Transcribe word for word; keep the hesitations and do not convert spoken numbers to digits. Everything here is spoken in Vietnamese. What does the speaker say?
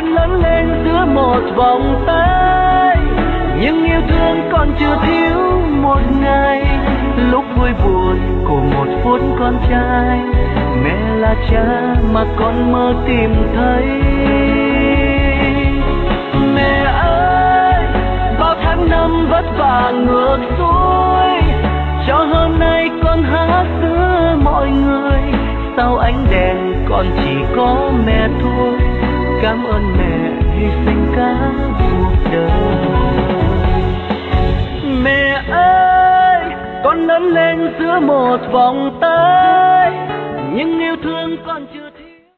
con lớn lên giữa một vòng tay, nhưng yêu thương con chưa thiếu một ngày. Lúc vui buồn của một phút con trai, mẹ là cha mà con mơ tìm thấy. Mẹ ơi, bao tháng năm vất vả ngược xuôi, cho hôm nay con hát giữa mọi người. Sau ánh đèn con chỉ có mẹ thôi, cảm ơn mẹ hy sinh cả cuộc đời. Mẹ ơi, con lớn lên giữa một vòng tay, nhưng yêu thương con chưa